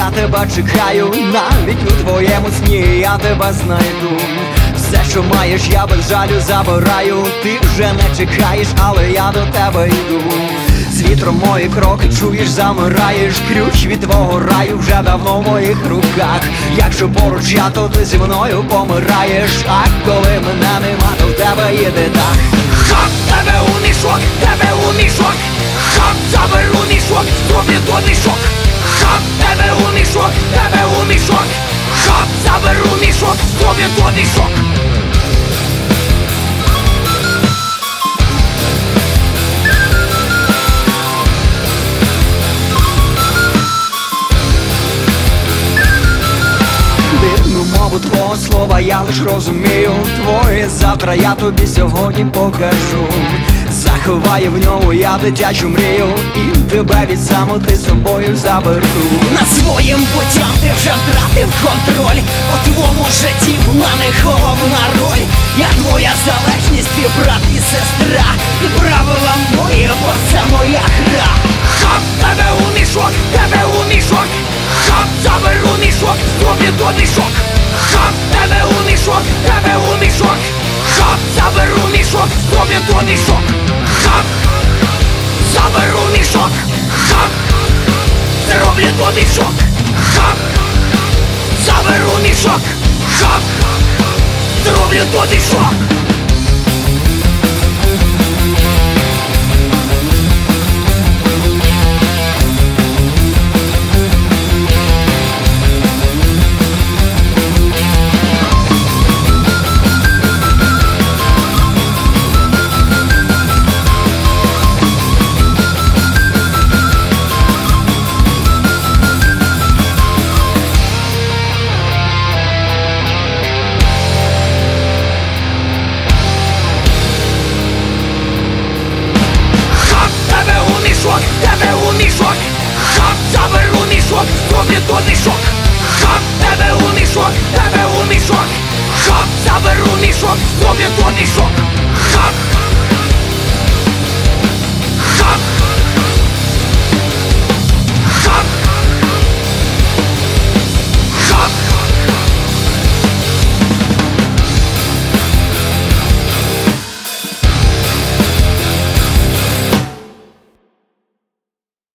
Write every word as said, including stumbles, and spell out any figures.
я тебе чекаю, навіть у твоєму сні я тебе знайду. Все, що маєш, я без жалю забираю. Ти вже не чекаєш, але я до тебе йду. З вітром мої кроки чуєш, замираєш. Ключ від твого раю вже давно в моїх руках. Якщо поруч я, то ти зі мною помираєш. А коли мене нема, то в тебе їде дах. Хоп, тебе у мішок, тебе у мішок. Хоп, заберу мішок, зроблю то мішок. Хоп, тебе у мішок, тебе у мішок. Хоп, заберу мішок, зроблю то мішок. Дивну мову твого слова я лиш розумію. Твоє завтра я тобі сьогодні покажу. Заховаю в ньому я дитячу мрію. І тебе від самоти собою заберу. Над своїм буттям ти вже втратив контроль. У твоєму житті в мене головна роль. Я твоя залежність, твій брат і сестра. І правила мої, бо це моя гра. Хоп, тебе у мішок, тебе у мішок. Хоп, заберу мішок, зроблю то мішок. Хоп, тебе у мішок, тебе у мішок. Хоп, заберу мішок, зроблю то мішок. Хоп, заберу мішок. Хоп, зроблю то мішок. Хоп, заберу мішок. Хоп, зроблю то мішок. Тебе у мішок, хоп, заберу мішок, зроблю то мішок. Хоп, тебе у мішок, тебе у мішок. Хоп, заберу мішок, зроблю то мішок.